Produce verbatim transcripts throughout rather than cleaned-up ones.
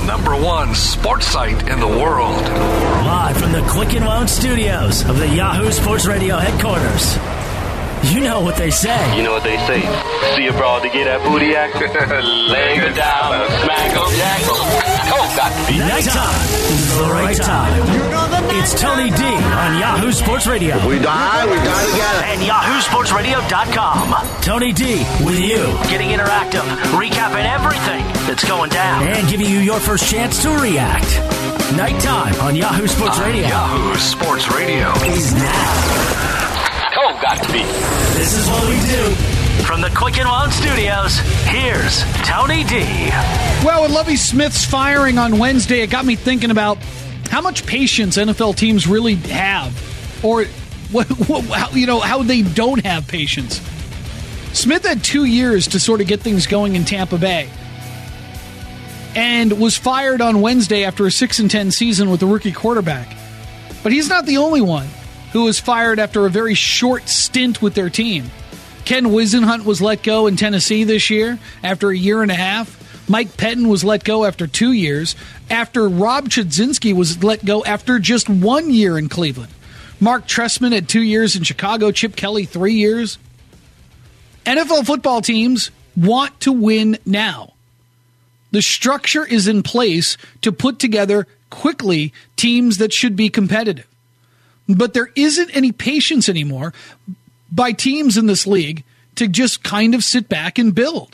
number one sports site in the world. Live from the Quick and Loan studios of the Yahoo Sports Radio headquarters. You know what they say. You know what they say. See a broad to get that booty act. Lay her down, smack em, jack em. Oh, got to be. Nighttime is the right time. It's Tony D on Yahoo Sports Radio. If we die, we die together. And Yahoo Sports Radio dot com. Tony D with you. Getting interactive, recapping everything that's going down. And giving you your first chance to react. Nighttime on Yahoo Sports On Radio. Yahoo Sports Radio Is now. Oh, got to be. This is what we do. From the Quick and Loan studios, here's Tony D. Well, with Lovie Smith's firing on Wednesday, it got me thinking about how much patience N F L teams really have, or what, what, how, you know, how they don't have patience. Smith had two years to sort of get things going in Tampa Bay, and was fired on Wednesday after a six and ten season with a rookie quarterback. But he's not the only one who was fired after a very short stint with their team. Ken Wisenhunt was let go in Tennessee this year after a year and a half. Mike Pettin was let go after two years. After Rob Chudzinski was let go after just one year in Cleveland. Mark Trestman had two years in Chicago. Chip Kelly, three years. N F L football teams want to win now. The structure is in place to put together quickly teams that should be competitive. But there isn't any patience anymore by teams in this league to just kind of sit back and build.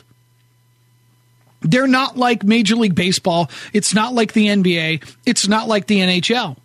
They're not like Major League Baseball. It's not like the N B A. It's not like the N H L.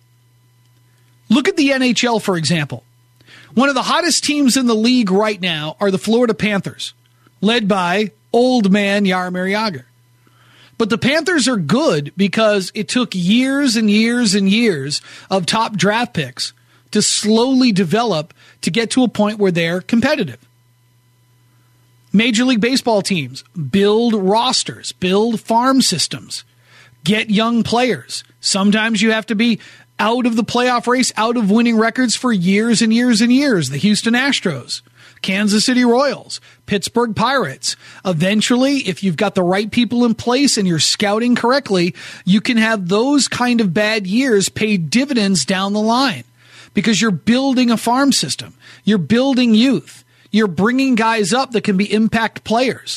Look at the N H L, for example. One of the hottest teams in the league right now are the Florida Panthers, led by old man Jaromir Jagr. But the Panthers are good because it took years and years and years of top draft picks to slowly develop to get to a point where they're competitive. Major League Baseball teams build rosters, build farm systems, get young players. Sometimes you have to be out of the playoff race, out of winning records for years and years and years. The Houston Astros, Kansas City Royals, Pittsburgh Pirates. Eventually, if you've got the right people in place and you're scouting correctly, you can have those kind of bad years pay dividends down the line because you're building a farm system. You're building youth. You're bringing guys up that can be impact players.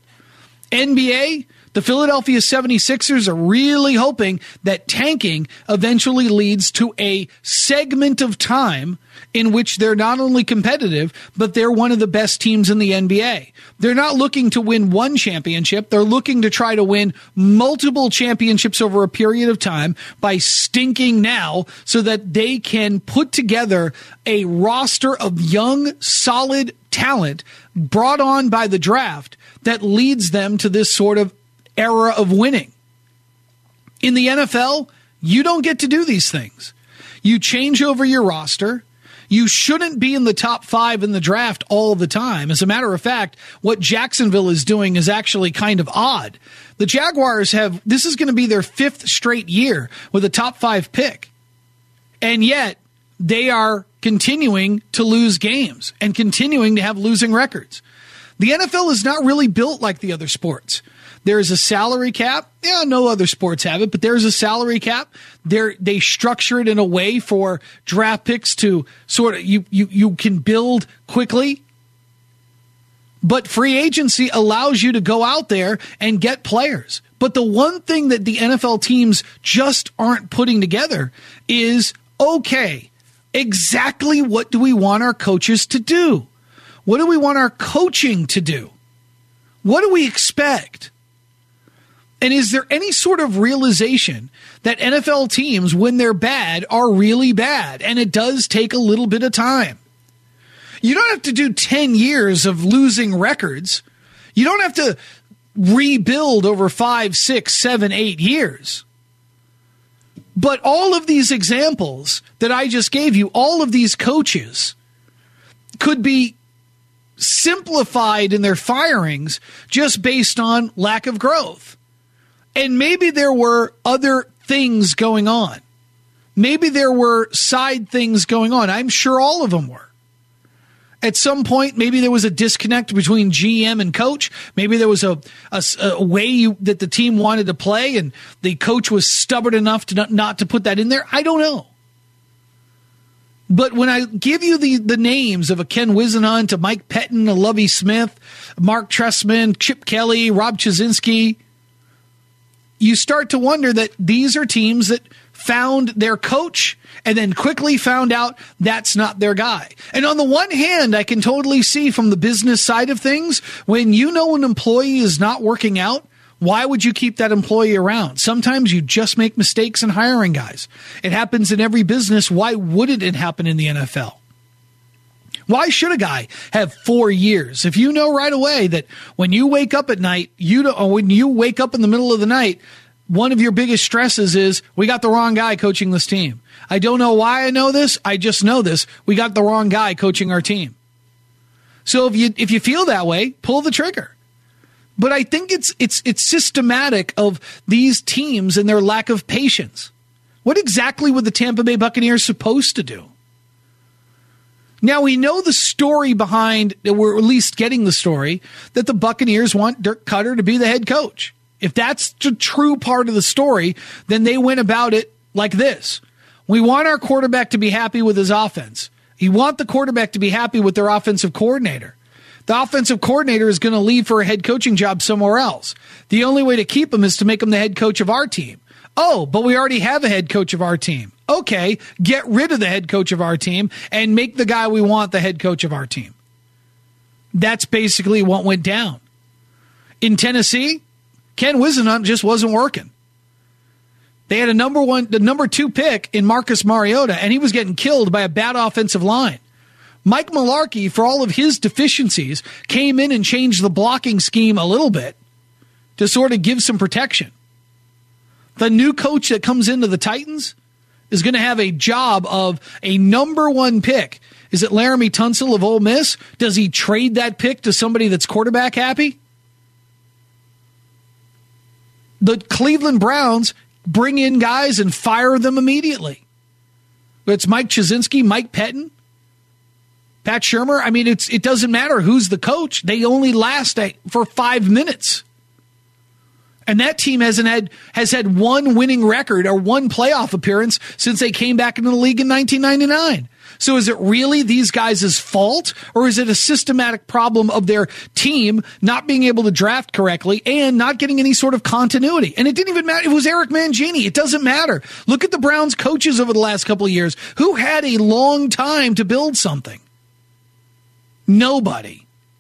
N B A, the Philadelphia seventy-sixers are really hoping that tanking eventually leads to a segment of time in which they're not only competitive, but they're one of the best teams in the N B A. They're not looking to win one championship. They're looking to try to win multiple championships over a period of time by stinking now so that they can put together a roster of young, solid talent brought on by the draft that leads them to this sort of era of winning. In the N F L, you don't get to do these things. You change over your roster. You shouldn't be in the top five in the draft all the time. As a matter of fact, what Jacksonville is doing is actually kind of odd. The Jaguars have, this is going to be their fifth straight year with a top five pick. And yet they are continuing to lose games and continuing to have losing records. The N F L is not really built like the other sports. There's a salary cap. Yeah, no other sports have it, but there's a salary cap. They're, they structure it in a way for draft picks to sort of, you, you, you can build quickly. But free agency allows you to go out there and get players. But the one thing that the N F L teams just aren't putting together is, okay, exactly what do we want our coaches to do? What do we want our coaching to do? What do we expect? And is there any sort of realization that N F L teams, when they're bad, are really bad? And it does take a little bit of time. You don't have to do ten years of losing records. You don't have to rebuild over five, six, seven, eight years. But all of these examples that I just gave you, all of these coaches could be simplified in their firings just based on lack of growth. And maybe there were other things going on. Maybe there were side things going on. I'm sure all of them were. At some point, maybe there was a disconnect between G M and coach. Maybe there was a, a, a way you, that the team wanted to play, and the coach was stubborn enough to not, not to put that in there. I don't know. But when I give you the, the names of a Ken Whisenhunt, a Mike Pettin, a Lovie Smith, Mark Trestman, Chip Kelly, Rob Chizzinski, you start to wonder that these are teams that found their coach and then quickly found out that's not their guy. And on the one hand, I can totally see from the business side of things, when you know an employee is not working out, why would you keep that employee around? Sometimes you just make mistakes in hiring guys. It happens in every business. Why wouldn't it happen in the N F L? Why should a guy have four years? If you know right away that when you wake up at night, you don't, or when you wake up in the middle of the night, one of your biggest stresses is, we got the wrong guy coaching this team. I don't know why I know this. I just know this. We got the wrong guy coaching our team. So if you if you feel that way, pull the trigger. But I think it's it's it's systematic of these teams and their lack of patience. What exactly were the Tampa Bay Buccaneers supposed to do? Now, we know the story behind, we're at least getting the story, that the Buccaneers want Dirk Koetter to be the head coach. If that's the true part of the story, then they went about it like this. We want our quarterback to be happy with his offense. You want the quarterback to be happy with their offensive coordinator. The offensive coordinator is going to leave for a head coaching job somewhere else. The only way to keep him is to make him the head coach of our team. Oh, but we already have a head coach of our team. Okay, get rid of the head coach of our team and make the guy we want the head coach of our team. That's basically what went down. In Tennessee, Ken Whisenhunt just wasn't working. They had a number one, the number two pick in Marcus Mariota, and he was getting killed by a bad offensive line. Mike Mularkey, for all of his deficiencies, came in and changed the blocking scheme a little bit to sort of give some protection. The new coach that comes into the Titans is going to have a job of a number one pick. Is it Laramie Tunsil of Ole Miss? Does he trade that pick to somebody that's quarterback happy? The Cleveland Browns bring in guys and fire them immediately. It's Mike Chizzinski, Mike Pettin, Pat Shurmur. I mean, it's it doesn't matter who's the coach. They only last a, for five minutes. And that team hasn't had has had one winning record or one playoff appearance since they came back into the league in nineteen ninety-nine. So is it really these guys' fault, or is it a systematic problem of their team not being able to draft correctly and not getting any sort of continuity? And it didn't even matter. It was Eric Mangini. It doesn't matter. Look at the Browns coaches over the last couple of years who had a long time to build something. Nobody.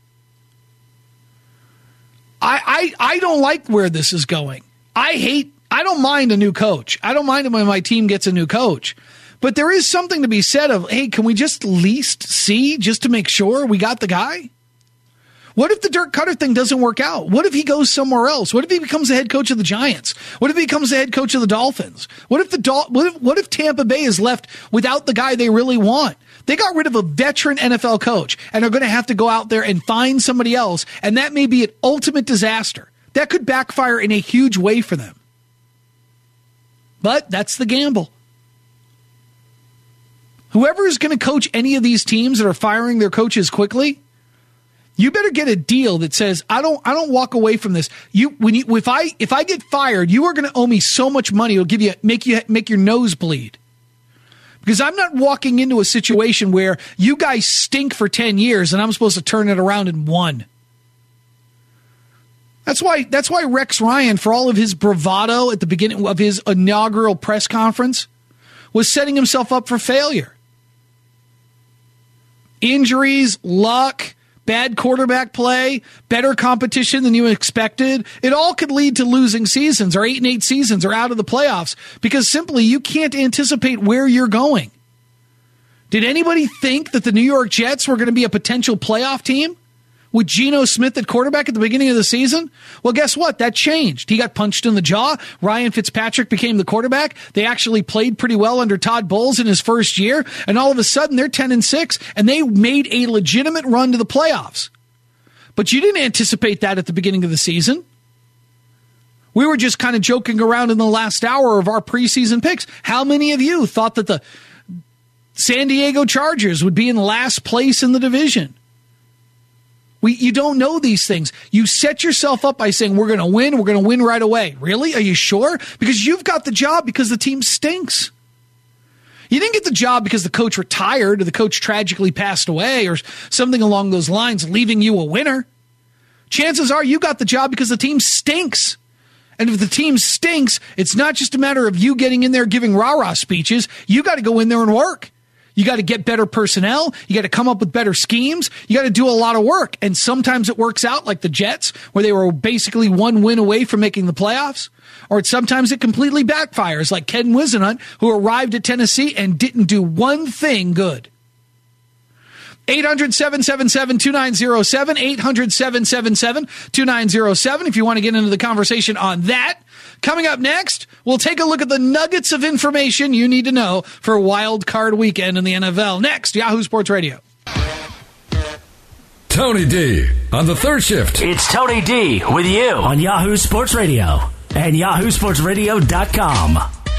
I, I, I don't like where this is going. I hate, I don't mind a new coach. I don't mind it when my team gets a new coach. But there is something to be said of, hey, can we just at least see just to make sure we got the guy? What if the Dirk Koetter thing doesn't work out? What if he goes somewhere else? What if he becomes the head coach of the Giants? What if he becomes the head coach of the Dolphins? What if the Dol- what if, what if Tampa Bay is left without the guy they really want? They got rid of a veteran N F L coach and are going to have to go out there and find somebody else, and that may be an ultimate disaster. That could backfire in a huge way for them. But that's the gamble. Whoever is going to coach any of these teams that are firing their coaches quickly, you better get a deal that says, I don't I don't walk away from this. You when you if I if I get fired, you are going to owe me so much money it'll give you make you make your nose bleed. Because I'm not walking into a situation where you guys stink for ten years and I'm supposed to turn it around in one. That's why that's why Rex Ryan, for all of his bravado at the beginning of his inaugural press conference, was setting himself up for failure. Injuries, luck, bad quarterback play, better competition than you expected. It all could lead to losing seasons or eight and eight seasons or out of the playoffs because simply you can't anticipate where you're going. Did anybody think that the New York Jets were going to be a potential playoff team with Geno Smith at quarterback at the beginning of the season? Well, guess what? That changed. He got punched in the jaw. Ryan Fitzpatrick became the quarterback. They actually played pretty well under Todd Bowles in his first year, and all of a sudden they're ten and six, and they made a legitimate run to the playoffs. But you didn't anticipate that at the beginning of the season. We were just kind of joking around in the last hour of our preseason picks. How many of you thought that the San Diego Chargers would be in last place in the division. We, you don't know these things. You set yourself up by saying, we're going to win, we're going to win right away. Really? Are you sure? Because you've got the job because the team stinks. You didn't get the job because the coach retired or the coach tragically passed away or something along those lines, leaving you a winner. Chances are you got the job because the team stinks. And if the team stinks, it's not just a matter of you getting in there giving rah-rah speeches. You got to go in there and work. You got to get better personnel. You got to come up with better schemes. You got to do a lot of work. And sometimes it works out like the Jets, where they were basically one win away from making the playoffs. Or sometimes it completely backfires like Ken Whisenhunt, who arrived at Tennessee and didn't do one thing good. eight hundred, seven seven seven, two nine zero seven, eight hundred, seven seven seven, two nine zero seven if you want to get into the conversation on that. Coming up next, we'll take a look at the nuggets of information you need to know for Wild Card Weekend in the N F L. Next, Yahoo Sports Radio. Tony D on the third shift. It's Tony D with you on Yahoo Sports Radio and yahoo sports radio dot com.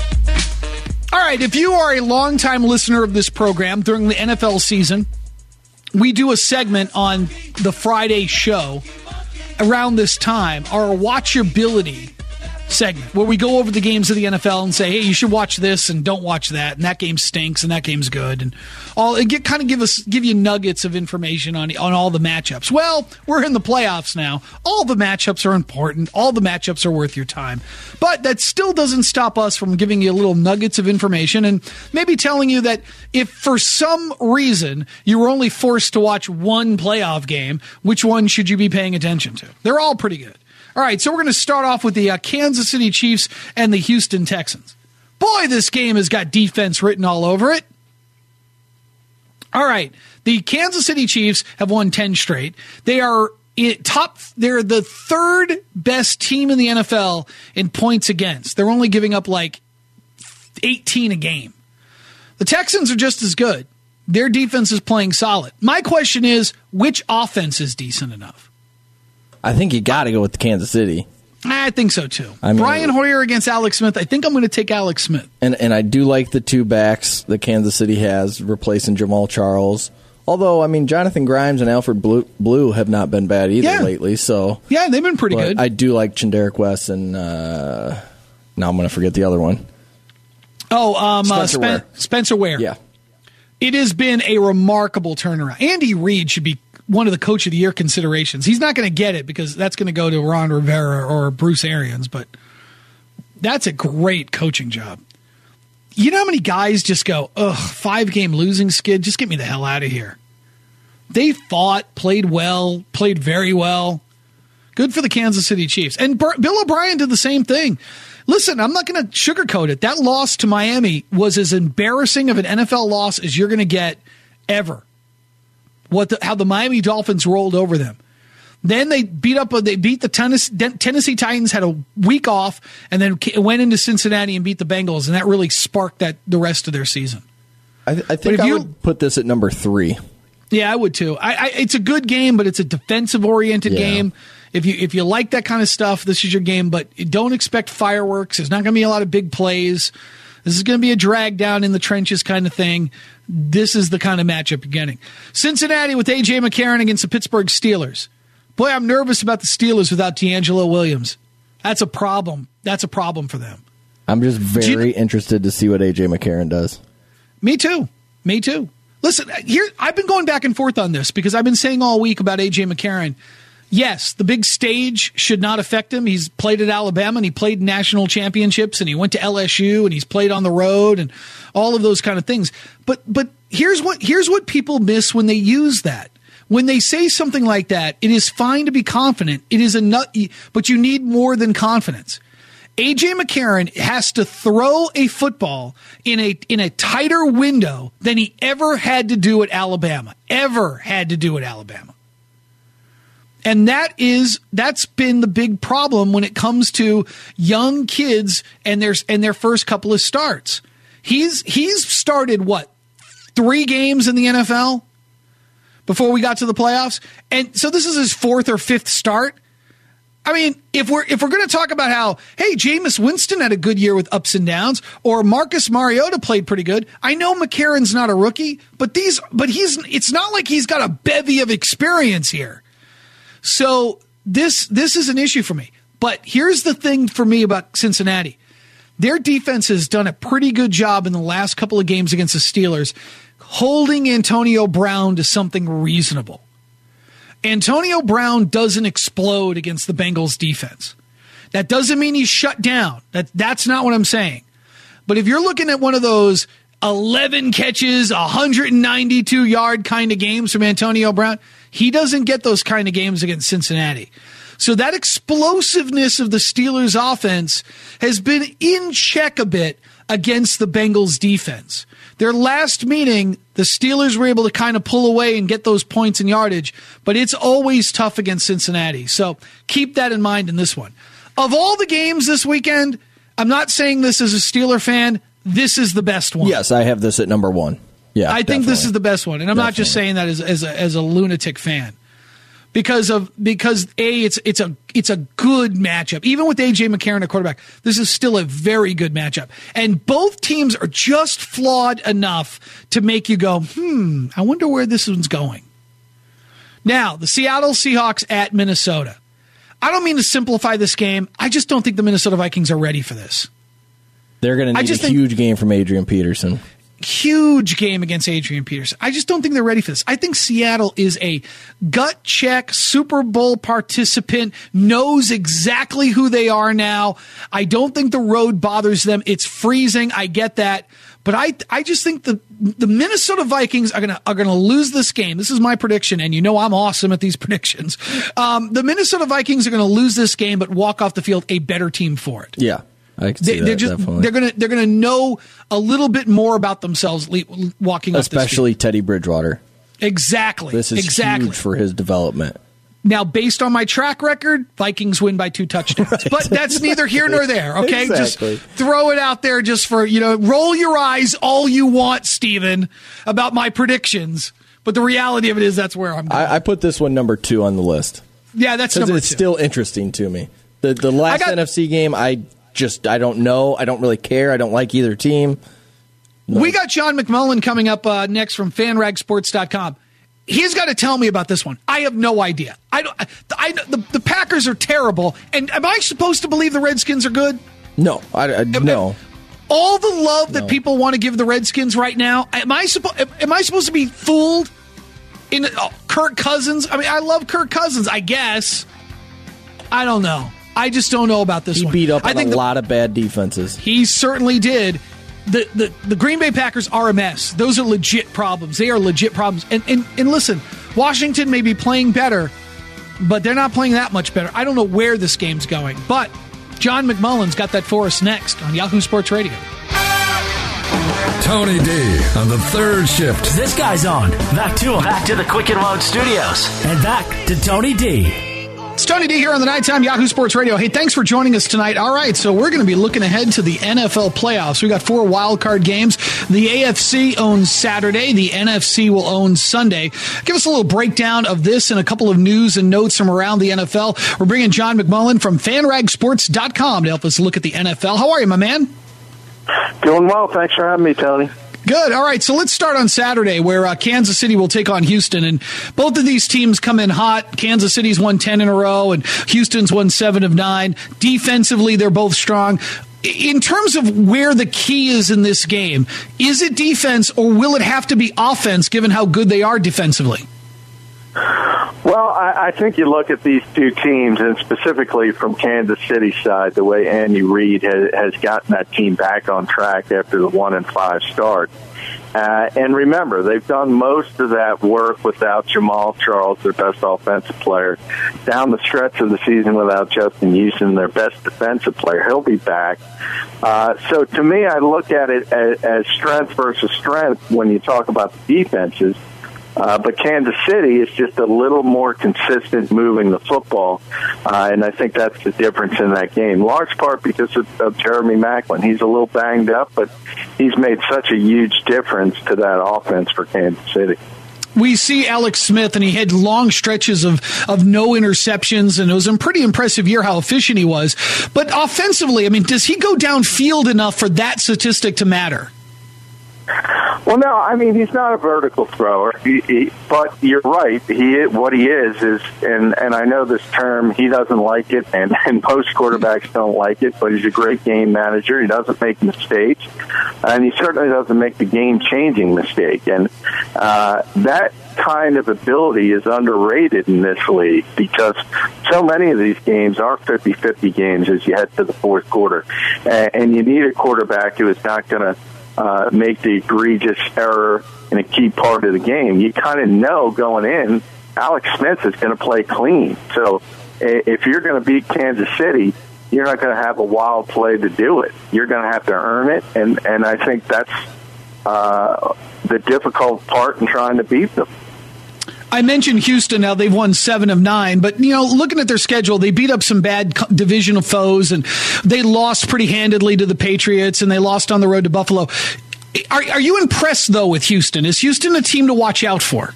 All right, if you are a longtime listener of this program during the N F L season, we do a segment on the Friday show around this time, our watchability segment, where we go over the games of the N F L and say, hey, you should watch this and don't watch that, and that game stinks and that game's good, and all and get kind of give us give you nuggets of information on on all the matchups. Well, we're in the playoffs now. All the matchups are important. All the matchups are worth your time. But that still doesn't stop us from giving you little nuggets of information and maybe telling you that if for some reason you were only forced to watch one playoff game, which one should you be paying attention to? They're all pretty good. All right, so we're going to start off with the uh, Kansas City Chiefs and the Houston Texans. Boy, this game has got defense written all over it. All right, the Kansas City Chiefs have won ten straight. They are in top. They're the third best team in the N F L in points against. They're only giving up like eighteen a game. The Texans are just as good. Their defense is playing solid. My question is, which offense is decent enough? I think you got to go with the Kansas City. I think so, too. I mean, Brian Hoyer against Alex Smith. I think I'm going to take Alex Smith. And and I do like the two backs that Kansas City has replacing Jamal Charles. Although, I mean, Jonathan Grimes and Alfred Blue, Blue have not been bad either yeah. lately. So yeah, they've been pretty good. I do like Chanderick West and uh, now I'm going to forget the other one. Oh, um, Spencer, uh, Spen- Ware. Spencer Ware. Yeah. It has been a remarkable turnaround. Andy Reid should be one of the Coach of the Year considerations. He's not going to get it because that's going to go to Ron Rivera or Bruce Arians, but that's a great coaching job. You know how many guys just go, ugh, five-game losing skid, just get me the hell out of here. They fought, played well, played very well. Good for the Kansas City Chiefs. And Bur- Bill O'Brien did the same thing. Listen, I'm not going to sugarcoat it. That loss to Miami was as embarrassing of an N F L loss as you're going to get ever. What the, how the Miami Dolphins rolled over them. Then they beat up. They beat the Tennessee, Tennessee Titans. Had a week off, and then went into Cincinnati and beat the Bengals, and that really sparked that the rest of their season. I, I think I you, would put this at number three. Yeah, I would too. I, I, it's a good game, but it's a defensive oriented yeah. game. If you if you like that kind of stuff, this is your game. But don't expect fireworks. There's not going to be a lot of big plays. This is going to be a drag down in the trenches kind of thing. This is the kind of matchup you're getting. Cincinnati with A J McCarron against the Pittsburgh Steelers. Boy, I'm nervous about the Steelers without D'Angelo Williams. That's a problem. That's a problem for them. I'm just very you, interested to see what A J McCarron does. Me too. Me too. Listen, here I've been going back and forth on this because I've been saying all week about A J McCarron. Yes, the big stage should not affect him. He's played at Alabama and he played national championships and he went to L S U and he's played on the road and all of those kind of things. But but here's what here's what people miss when they use that. When they say something like that, it is fine to be confident. It is a nut, but you need more than confidence. A J McCarron has to throw a football in a in a tighter window than he ever had to do at Alabama. Ever had to do at Alabama. And that is that's been the big problem when it comes to young kids and their and their first couple of starts. He's he's started what three games in the N F L before we got to the playoffs, and so this is his fourth or fifth start. I mean, if we're if we're going to talk about how, hey, Jameis Winston had a good year with ups and downs, or Marcus Mariota played pretty good. I know McCarron's not a rookie, but these, but he's. It's not like he's got a bevy of experience here. So this this is an issue for me. But here's the thing for me about Cincinnati: their defense has done a pretty good job in the last couple of games against the Steelers, holding Antonio Brown to something reasonable. Antonio Brown doesn't explode against the Bengals defense. That doesn't mean he's shut down. That that's not what I'm saying. But if you're looking at one of those eleven catches, one hundred ninety-two yard kind of games from Antonio Brown, he doesn't get those kind of games against Cincinnati. So that explosiveness of the Steelers offense has been in check a bit against the Bengals defense. Their last meeting, the Steelers were able to kind of pull away and get those points and yardage, but it's always tough against Cincinnati. So keep that in mind in this one. Of all the games this weekend, I'm not saying this as a Steeler fan, this is the best one. Yes, I have this at number one. Yeah, I think this is the best one, and I'm definitely. not just saying that as, as, a, as a lunatic fan. Because of because a it's it's a it's a good matchup. Even with A J McCarron at quarterback, this is still a very good matchup. And both teams are just flawed enough to make you go, hmm, I wonder where this one's going. Now, the Seattle Seahawks at Minnesota. I don't mean to simplify this game. I just don't think the Minnesota Vikings are ready for this. They're going to need a think, huge game from Adrian Peterson. Huge game against Adrian Peterson. I just don't think they're ready for this. I think Seattle is a gut check Super Bowl participant, knows exactly who they are now. I don't think the road bothers them. It's freezing. I get that. But I I just think the the Minnesota Vikings are gonna are gonna lose this game. This is my prediction, and you know I'm awesome at these predictions. Um, the Minnesota Vikings are gonna lose this game, but walk off the field a better team for it. Yeah. I can see they, that, they're just definitely. they're gonna they're gonna know a little bit more about themselves le- walking off this field. Especially Teddy Bridgewater. Exactly. This is exactly. huge for his development. Now, based on my track record, Vikings win by two touchdowns. Right. But that's neither here nor there, okay? Exactly. Just throw it out there just for, you know, roll your eyes all you want, Steven, about my predictions. But the reality of it is that's where I'm going. I, I put this one number two on the list. Yeah, that's number it's two. It's still interesting to me. The the last got, N F C game, I just, I don't know. I don't really care. I don't like either team. No. We got John McMullen coming up uh, next from fan rag sports dot com. He's got to tell me about this one. I have no idea. I don't. I, I the, the Packers are terrible, and am I supposed to believe the Redskins are good? No, I, I am, no. Am, all the love that no. people want to give the Redskins right now, am I supposed? Am I supposed to be fooled? In oh, Kirk Cousins. I mean, I love Kirk Cousins. I guess. I don't know. I just don't know about this he one. He beat up I on think a the, lot of bad defenses. He certainly did. The, the the Green Bay Packers are a mess. Those are legit problems. They are legit problems. And, and and listen, Washington may be playing better, but they're not playing that much better. I don't know where this game's going. But John McMullen's got that for us next on Yahoo Sports Radio. Tony D on the third shift. This guy's on. Back to him. Back to the Quicken Loan Studios. And back to Tony D. It's Tony D here on the Nighttime Yahoo Sports Radio. Hey, thanks for joining us tonight. All right, so we're going to be looking ahead to the N F L playoffs. We got four wild card games. The A F C owns Saturday. The N F C will own Sunday. Give us a little breakdown of this and a couple of news and notes from around the N F L. We're bringing John McMullen from fan rag sports dot com to help us look at the N F L. How are you, my man? Doing well. Thanks for having me, Tony. Good. All right. So let's start on Saturday where uh, Kansas City will take on Houston. And both of these teams come in hot. Kansas City's won ten in a row and Houston's won seven of nine. Defensively, they're both strong. In terms of where the key is in this game, is it defense or will it have to be offense given how good they are defensively? Well, I, I think you look at these two teams, and specifically from Kansas City's side, the way Andy Reid has, has gotten that team back on track after the one and five start. Uh, and remember, they've done most of that work without Jamal Charles, their best offensive player. Down the stretch of the season without Justin Houston, their best defensive player. He'll be back. Uh, so to me, I look at it as, as strength versus strength when you talk about the defenses. Uh, but Kansas City is just a little more consistent moving the football, uh, and I think that's the difference in that game. Large part because of, of Jeremy Maclin. He's a little banged up, but he's made such a huge difference to that offense for Kansas City. We see Alex Smith, and he had long stretches of, of no interceptions, and it was a pretty impressive year how efficient he was. But offensively, I mean, does he go downfield enough for that statistic to matter? Well, no, I mean, he's not a vertical thrower, he, he, but you're right. He what he is is, and, and I know this term, he doesn't like it, and, and most quarterbacks don't like it, but he's a great game manager. He doesn't make mistakes, and he certainly doesn't make the game-changing mistake. And uh, that kind of ability is underrated in this league because so many of these games are fifty-fifty games as you head to the fourth quarter, and, and you need a quarterback who is not going to Uh, make the egregious error in a key part of the game. You kind of know going in, Alex Smith is going to play clean. So if you're going to beat Kansas City, you're not going to have a wild play to do it. You're going to have to earn it, and, and I think that's uh, the difficult part in trying to beat them. I mentioned Houston. Now they've won seven of nine, but you know, looking at their schedule, they beat up some bad divisional foes, and they lost pretty handedly to the Patriots, and they lost on the road to Buffalo. Are, are you impressed though with Houston? Is Houston a team to watch out for?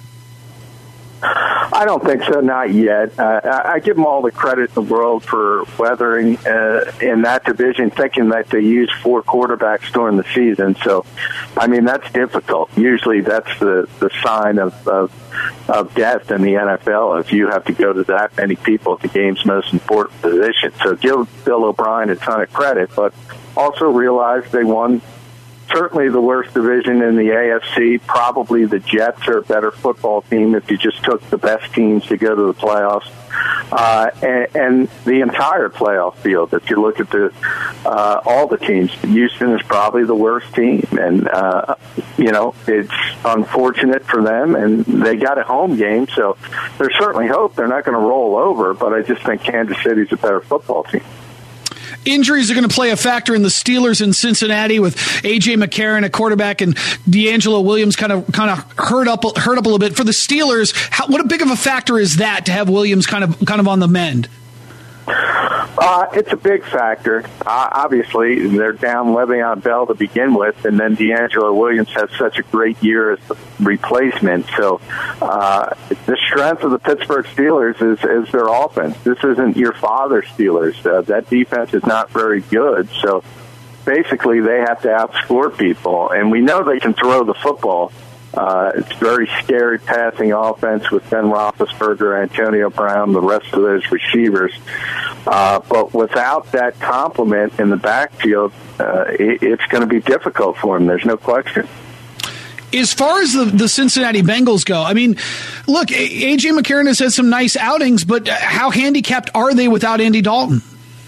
I don't think so, not yet. Uh, I give them all the credit in the world for weathering uh, in that division, thinking that they use four quarterbacks during the season. So, I mean, that's difficult. Usually that's the, the sign of, of of death in the N F L if you have to go to that many people at the game's most important position. So give Bill O'Brien a ton of credit, but also realize they won certainly the worst division in the A F C. Probably the Jets are a better football team if you just took the best teams to go to the playoffs. Uh, and, and the entire playoff field, if you look at the uh, all the teams, Houston is probably the worst team. And, uh, you know, it's unfortunate for them, and they got a home game, so there's certainly hope they're not going to roll over, but I just think Kansas City's a better football team. Injuries are going to play a factor in the Steelers in Cincinnati with A J McCarron, a quarterback, and D'Angelo Williams kind of kind of hurt up hurt up a little bit. For the Steelers, how, what a big of a factor is that to have Williams kind of kind of on the mend? Uh, it's a big factor. Uh, obviously, they're down Le'Veon Bell to begin with, and then D'Angelo Williams has such a great year as the replacement. So uh, the strength of the Pittsburgh Steelers is, is their offense. This isn't your father's Steelers. Uh, that defense is not very good. So basically, they have to outscore people, and we know they can throw the football. Uh, it's very scary passing offense with Ben Roethlisberger, Antonio Brown, the rest of those receivers. Uh, but without that complement in the backfield, uh, it, it's going to be difficult for them. There's no question. As far as the, the Cincinnati Bengals go, I mean, look, A J McCarron has had some nice outings, but how handicapped are they without Andy Dalton?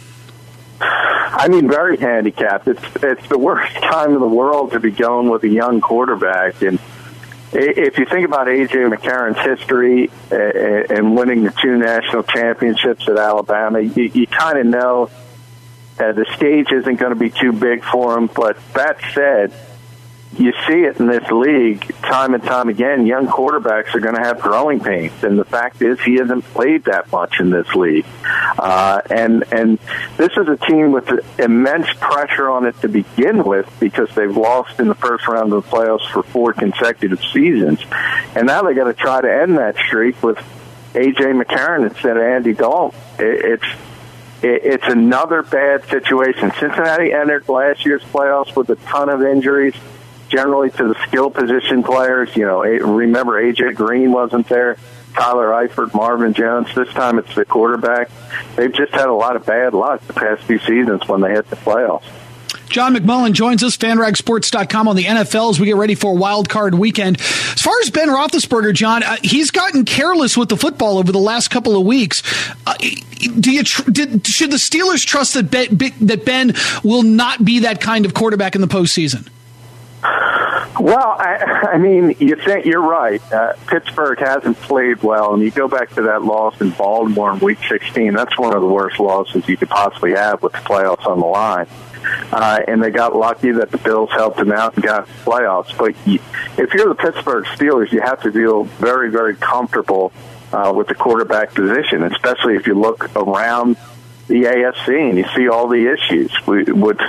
I mean, very handicapped. It's it's the worst time in the world to be going with a young quarterback. And if you think about A J McCarron's history and winning the two national championships at Alabama, you, you kind of know uh, the stage isn't going to be too big for him. But that said, you see it in this league time and time again. Young quarterbacks are going to have growing pains, and the fact is he hasn't played that much in this league. Uh, and and this is a team with immense pressure on it to begin with because they've lost in the first round of the playoffs for four consecutive seasons, and now they got to try to end that streak with A J McCarron instead of Andy Dalton. It, it's it, it's another bad situation. Cincinnati entered last year's playoffs with a ton of injuries, generally to the skill position players. You know, remember A J Green wasn't there, Tyler Eifert, Marvin Jones. This time it's the quarterback. They've just had a lot of bad luck the past few seasons when they hit the playoffs. John McMullen joins us, fan rag sports dot com, on the N F L as we get ready for Wild Card Weekend. As far as Ben Roethlisberger, John, uh, he's gotten careless with the football over the last couple of weeks. Uh, do you tr- did, should the Steelers trust that Ben, that Ben will not be that kind of quarterback in the postseason? Well, I, I mean, you think you're right. Uh, Pittsburgh hasn't played well, and you go back to that loss in Baltimore in Week sixteen. That's one of the worst losses you could possibly have with the playoffs on the line. Uh, and they got lucky that the Bills helped them out and got the playoffs. But you, if you're the Pittsburgh Steelers, you have to feel very, very comfortable uh, with the quarterback position, especially if you look around the A F C and you see all the issues we, with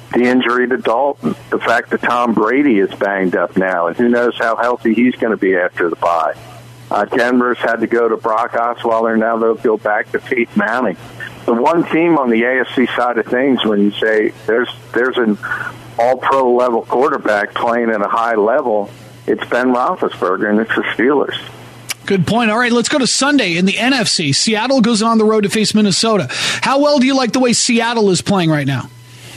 the injury to Dalton, the fact that Tom Brady is banged up now, and who knows how healthy he's going to be after the bye. Uh, Denver's had to go to Brock Osweiler. Now they'll go back to Pete Manning. The one team on the A F C side of things, when you say there's there's an all-pro level quarterback playing at a high level, it's Ben Roethlisberger, and it's the Steelers. Good point. All right, let's go to Sunday in the N F C. Seattle goes on the road to face Minnesota. How well do you like the way Seattle is playing right now?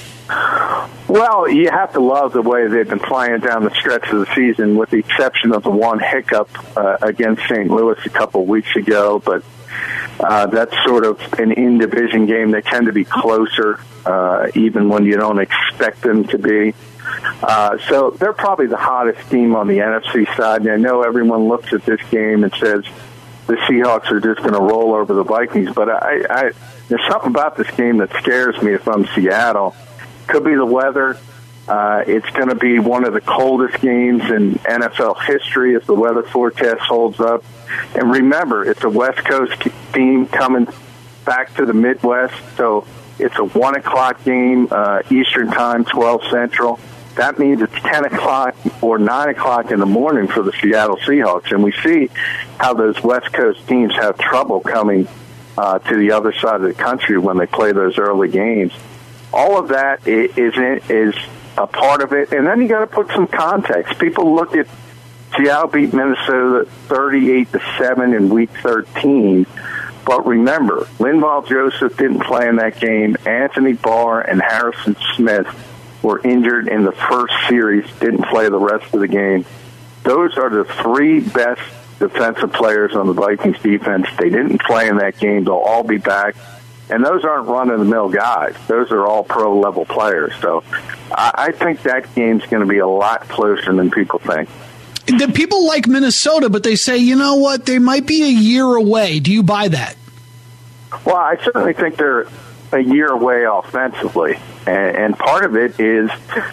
Well, you have to love the way they've been playing down the stretch of the season, with the exception of the one hiccup uh, against Saint Louis a couple of weeks ago. But uh, that's sort of an in-division game. They tend to be closer, uh, even when you don't expect them to be. Uh, so they're probably the hottest team on the N F C side. And I know everyone looks at this game and says the Seahawks are just going to roll over the Vikings. But I, I, there's something about this game that scares me if I'm Seattle. Could be the weather. Uh, it's going to be one of the coldest games in N F L history if the weather forecast holds up. And remember, it's a West Coast team coming back to the Midwest, so it's a one o'clock game, uh, Eastern Time, twelve Central. That means it's ten o'clock or nine o'clock in the morning for the Seattle Seahawks. And we see how those West Coast teams have trouble coming uh, to the other side of the country when they play those early games. All of that is is a part of it. And then you got to put some context. People look at Seattle beat Minnesota thirty-eight to seven in week thirteen. But remember, Linval Joseph didn't play in that game. Anthony Barr and Harrison Smith were injured in the first series, didn't play the rest of the game. Those are the three best defensive players on the Vikings defense. They didn't play in that game. They'll all be back. And those aren't run-of-the-mill guys. Those are all pro-level players. So I, I think that game's going to be a lot closer than people think. The people like Minnesota, but they say, you know what, they might be a year away. Do you buy that? Well, I certainly think they're a year away offensively. And, and part of it is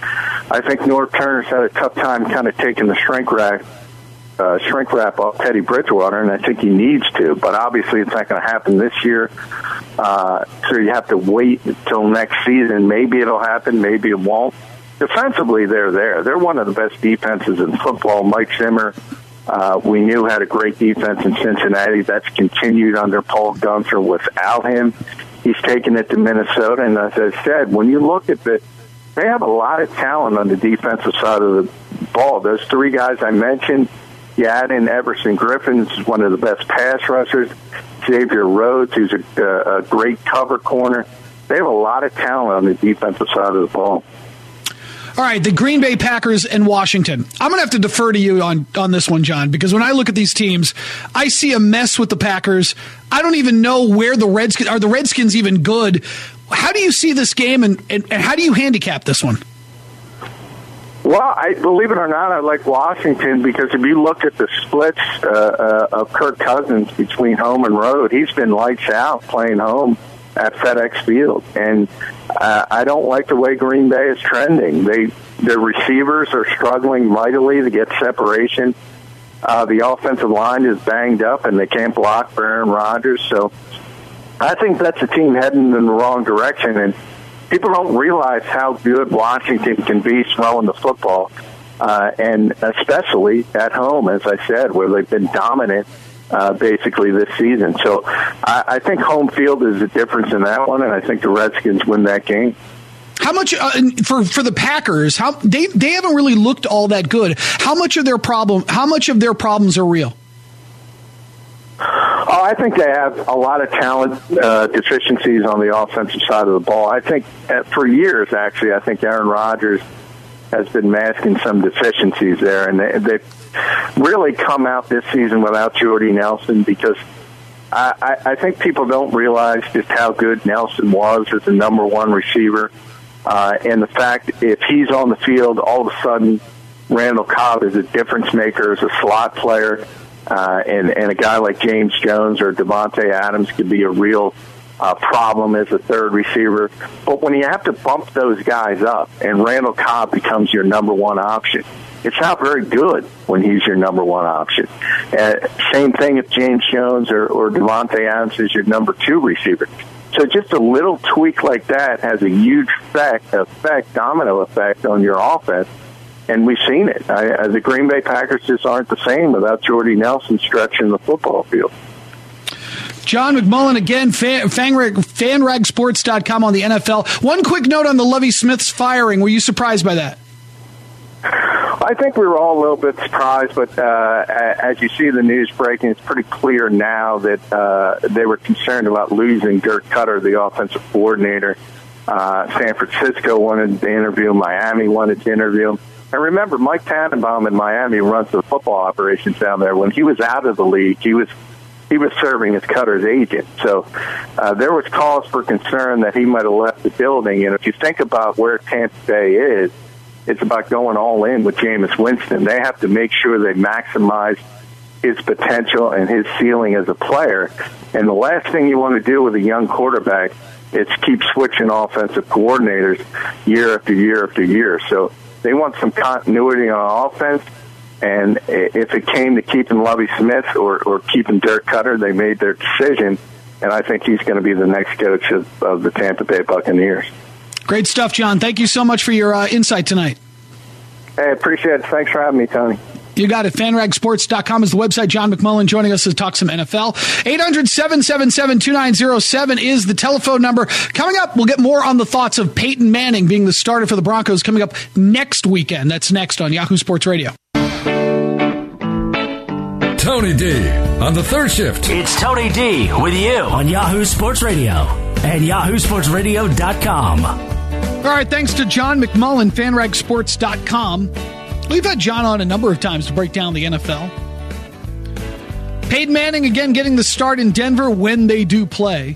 I think North Turner's had a tough time kind of taking the shrink wrap, uh, shrink wrap off Teddy Bridgewater, and I think he needs to. But obviously it's not going to happen this year. Uh, so you have to wait until next season. Maybe it'll happen, maybe it won't. Defensively, they're there. They're one of the best defenses in football. Mike Zimmer, uh, we knew had a great defense in Cincinnati. That's continued under Paul Guenther. Without him, he's taken it to Minnesota. And as I said, when you look at the, they have a lot of talent on the defensive side of the ball. Those three guys I mentioned, you add in Everson Griffin, who's one of the best pass rushers, Xavier Rhodes, who's a, a great cover corner. They have a lot of talent on the defensive side of the ball. All right, the Green Bay Packers and Washington. I'm going to have to defer to you on, on this one, John, because when I look at these teams, I see a mess with the Packers. I don't even know where the Redskins are. The Redskins even good? How do you see this game, and, and, and how do you handicap this one? Well, I believe it or not, I like Washington because if you look at the splits uh, uh, of Kirk Cousins between home and road, he's been lights out playing home at FedEx Field, and uh, I don't like the way Green Bay is trending. They their receivers are struggling mightily to get separation. Uh, the offensive line is banged up, and they can't block for Aaron Rodgers. So I think that's a team heading in the wrong direction, and people don't realize how good Washington can be throwing the football, uh, and especially at home, as I said, where they've been dominant uh, basically this season. So I, I think home field is a difference in that one, and I think the Redskins win that game. How much uh, for for the Packers? How they they haven't really looked all that good. How much of their problem? How much of their problems are real? Oh, I think they have a lot of talent uh, deficiencies on the offensive side of the ball. I think uh, for years, actually, I think Aaron Rodgers has been masking some deficiencies there, and they, they've really come out this season without Jordy Nelson because I, I, I think people don't realize just how good Nelson was as the number one receiver, uh, and the fact if he's on the field, all of a sudden Randall Cobb is a difference maker as a slot player. Uh, and, and a guy like James Jones or Devontae Adams could be a real uh, problem as a third receiver. But when you have to bump those guys up and Randall Cobb becomes your number one option, it's not very good when he's your number one option. Uh, same thing if James Jones or, or Devontae Adams is your number two receiver. So just a little tweak like that has a huge effect, effect, domino effect on your offense. And we've seen it. I, the Green Bay Packers just aren't the same without Jordy Nelson stretching the football field. John McMullen again, fan, fanrag sports dot com on the N F L. One quick note on the Lovie Smith's firing. Were you surprised by that? I think we were all a little bit surprised, but uh, as you see the news breaking, it's pretty clear now that uh, they were concerned about losing Dirk Cutter, the offensive coordinator. Uh, San Francisco wanted to interview him. Miami wanted to interview him. And remember, Mike Tannenbaum in Miami runs the football operations down there. When he was out of the league, he was he was serving as Cutter's agent. So uh, there was cause for concern that he might have left the building. And if you think about where Tampa Bay is, it's about going all in with Jameis Winston. They have to make sure they maximize his potential and his ceiling as a player. And the last thing you want to do with a young quarterback is keep switching offensive coordinators year after year after year. So they want some continuity on offense. And if it came to keeping Lovie Smith or, or keeping Dirk Cutter, they made their decision. And I think he's going to be the next coach of, of the Tampa Bay Buccaneers. Great stuff, John. Thank you so much for your uh, insight tonight. Hey, appreciate it. Thanks for having me, Tony. You got it. fanrag sports dot com is the website. John McMullen joining us to talk some N F L. eight hundred, seven seven seven, two nine zero seven is the telephone number. Coming up, we'll get more on the thoughts of Peyton Manning being the starter for the Broncos coming up next weekend. That's next on Yahoo Sports Radio. Tony D on the third shift. It's Tony D with you on Yahoo Sports Radio and yahoo sports radio dot com. All right, thanks to John McMullen, fanrag sports dot com. We've had John on a number of times to break down the N F L. Peyton Manning, again, getting the start in Denver when they do play.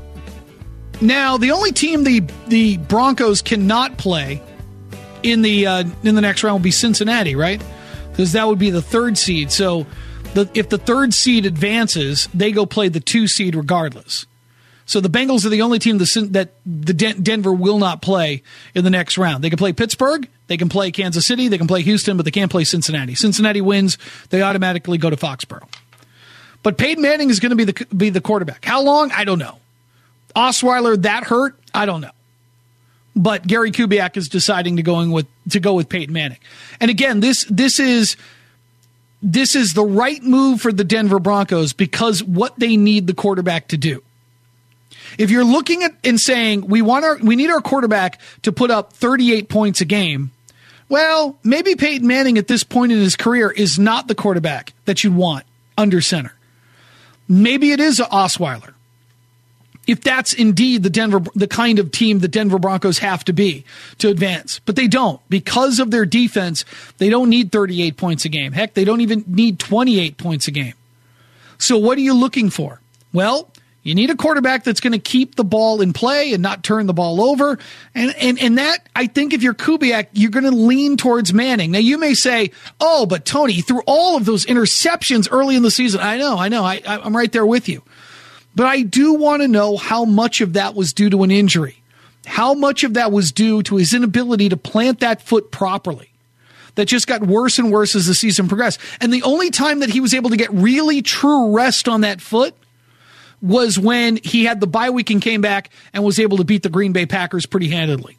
Now, the only team the the Broncos cannot play in the uh, in the next round will be Cincinnati, right? Because that would be the third seed. So the, if the third seed advances, they go play the two seed regardless. So the Bengals are the only team that the Denver will not play in the next round. They can play Pittsburgh, they can play Kansas City, they can play Houston, but they can't play Cincinnati. Cincinnati wins, they automatically go to Foxborough. But Peyton Manning is going to be the be the quarterback. How long? I don't know. Osweiler that hurt? I don't know. But Gary Kubiak is deciding to going with to go with Peyton Manning. And again, this this is this is the right move for the Denver Broncos because what they need the quarterback to do. If you're looking at and saying we want our we need our quarterback to put up thirty-eight points a game, well, maybe Peyton Manning at this point in his career is not the quarterback that you want under center. Maybe it is Osweiler. If that's indeed the Denver the kind of team the Denver Broncos have to be to advance, but they don't because of their defense. They don't need thirty-eight points a game. Heck, they don't even need twenty-eight points a game. So what are you looking for? Well, you need a quarterback that's going to keep the ball in play and not turn the ball over. And, and, and that, I think if you're Kubiak, you're going to lean towards Manning. Now, you may say, oh, but Tony, through all of those interceptions early in the season, I know, I know, I, I'm right there with you. But I do want to know how much of that was due to an injury. How much of that was due to his inability to plant that foot properly. That just got worse and worse as the season progressed. And the only time that he was able to get really true rest on that foot was when he had the bye week and came back and was able to beat the Green Bay Packers pretty handedly.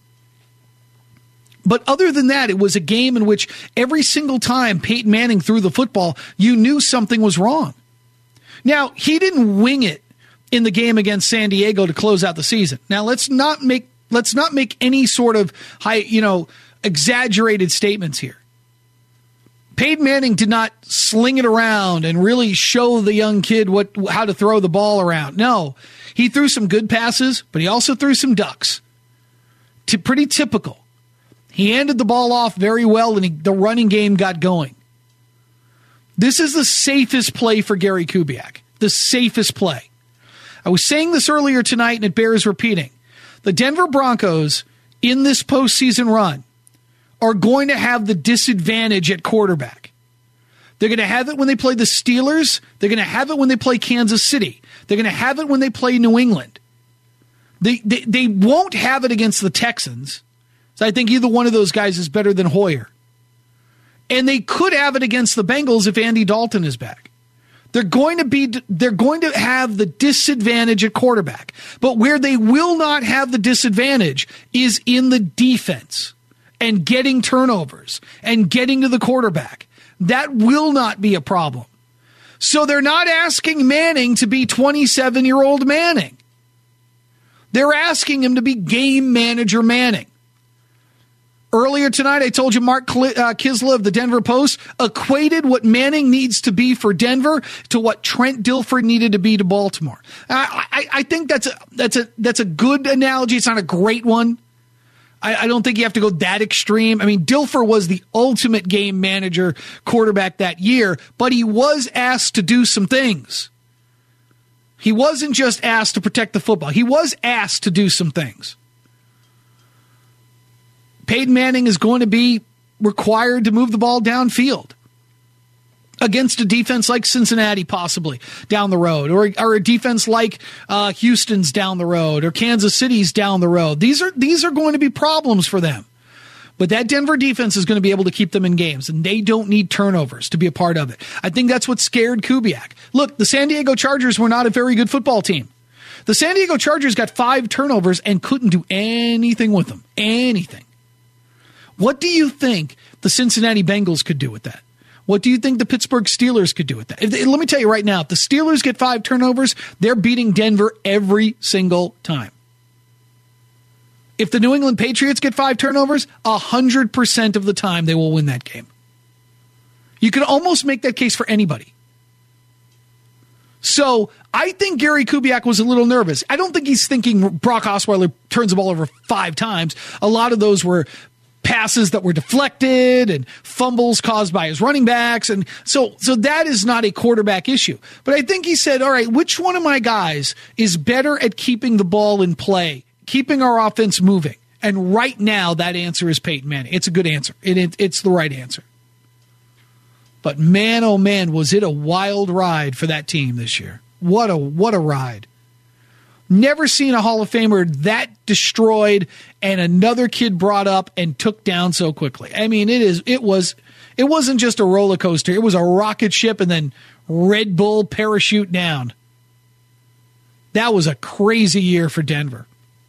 But other than that, it was a game in which every single time Peyton Manning threw the football, you knew something was wrong. Now, he didn't wing it in the game against San Diego to close out the season. Now, let's not make let's not make any sort of high, you know, exaggerated statements here. Peyton Manning did not sling it around and really show the young kid what how to throw the ball around. No, he threw some good passes, but he also threw some ducks. T- pretty typical. He handed the ball off very well, and he, the running game got going. This is the safest play for Gary Kubiak. The safest play. I was saying this earlier tonight, and it bears repeating. The Denver Broncos, in this postseason run, are going to have the disadvantage at quarterback. They're going to have it when they play the Steelers. They're going to have it when they play Kansas City. They're going to have it when they play New England. They, they, they won't have it against the Texans. So I think either one of those guys is better than Hoyer. And they could have it against the Bengals if Andy Dalton is back. They're going to be, they're going to have the disadvantage at quarterback. But where they will not have the disadvantage is in the defense and getting turnovers and getting to the quarterback. That will not be a problem. So they're not asking Manning to be twenty-seven-year-old Manning. They're asking him to be game manager Manning. Earlier tonight, I told you Mark Kisla of the Denver Post equated what Manning needs to be for Denver to what Trent Dilfer needed to be to Baltimore. I, I, I think that's a, that's a, that's a good analogy. It's not a great one. I, I don't think you have to go that extreme. I mean, Dilfer was the ultimate game manager quarterback that year, but he was asked to do some things. He wasn't just asked to protect the football. He was asked to do some things. Peyton Manning is going to be required to move the ball downfield against a defense like Cincinnati, possibly down the road, or, or a defense like uh, Houston's down the road, or Kansas City's down the road. These are these are going to be problems for them. But that Denver defense is going to be able to keep them in games, and they don't need turnovers to be a part of it. I think that's what scared Kubiak. Look, the San Diego Chargers were not a very good football team. The San Diego Chargers got five turnovers and couldn't do anything with them. Anything. What do you think the Cincinnati Bengals could do with that? What do you think the Pittsburgh Steelers could do with that? If they, let me tell you right now, if the Steelers get five turnovers, they're beating Denver every single time. If the New England Patriots get five turnovers, one hundred percent of the time they will win that game. You can almost make that case for anybody. So I think Gary Kubiak was a little nervous. I don't think he's thinking Brock Osweiler turns the ball over five times. A lot of those were passes that were deflected and fumbles caused by his running backs. And so, so that is not a quarterback issue. But I think he said, all right, which one of my guys is better at keeping the ball in play, keeping our offense moving? And right now, that answer is Peyton Manning. It's a good answer. It, it, it's the right answer. But man, oh man, was it a wild ride for that team this year. What a, what a ride. Never seen a Hall of Famer that destroyed and another kid brought up and took down so quickly. I mean, it is, it was, it wasn't just a roller coaster. It was a rocket ship and then Red Bull parachute down. That was a crazy year for Denver.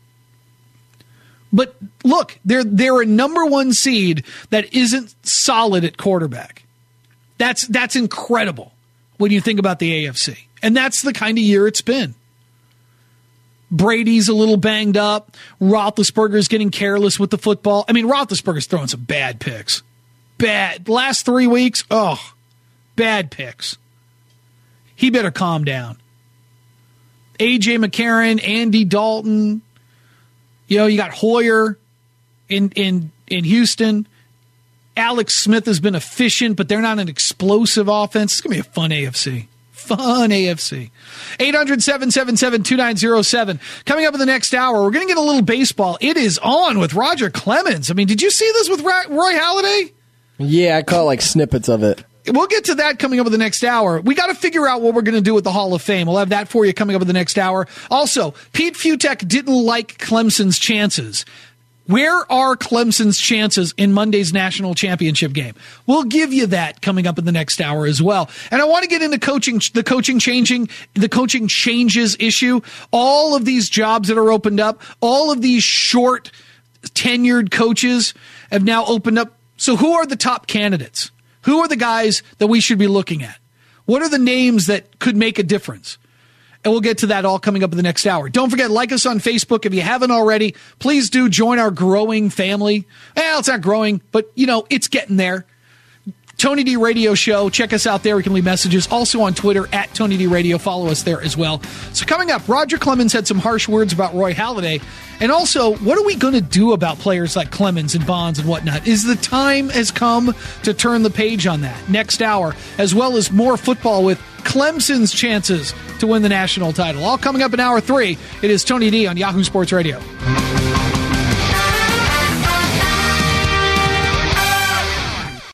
But look, they're, they're a number one seed that isn't solid at quarterback. That's, that's incredible when you think about the A F C. And that's the kind of year it's been. Brady's a little banged up. Roethlisberger's getting careless with the football. I mean, Roethlisberger's throwing some bad picks. Bad. Last three weeks, oh, bad picks. He better calm down. A J McCarron, Andy Dalton. You know, you got Hoyer in, in, in Houston. Alex Smith has been efficient, but they're not an explosive offense. It's going to be a fun A F C. Fun A F C. eight hundred, seven seven seven, two nine zero seven. Coming up in the next hour, we're going to get a little baseball. It is on with Roger Clemens. I mean, did you see this with Roy Halladay? Yeah, I caught like snippets of it. We'll get to that coming up in the next hour. We got to figure out what we're going to do with the Hall of Fame. We'll have that for you coming up in the next hour. Also, Pete Futek didn't like Clemson's chances. Where are Clemson's chances in Monday's national championship game? We'll give you that coming up in the next hour as well. And I want to get into coaching, the coaching changing, the coaching changes issue. All of these jobs that are opened up, all of these short tenured coaches have now opened up. So who are the top candidates? Who are the guys that we should be looking at? What are the names that could make a difference? And we'll get to that all coming up in the next hour. Don't forget, like us on Facebook. If you haven't already, please do join our growing family. Well, it's not growing, but, you know, it's getting there. Tony D Radio Show. Check us out there. We can leave messages. Also on Twitter, at Tony D Radio. Follow us there as well. So coming up, Roger Clemens had some harsh words about Roy Halladay. And also, what are we going to do about players like Clemens and Bonds and whatnot? Is the time has come to turn the page on that? Next hour, as well as more football with Clemson's chances to win the national title. All coming up in hour three. It is Tony D on Yahoo Sports Radio.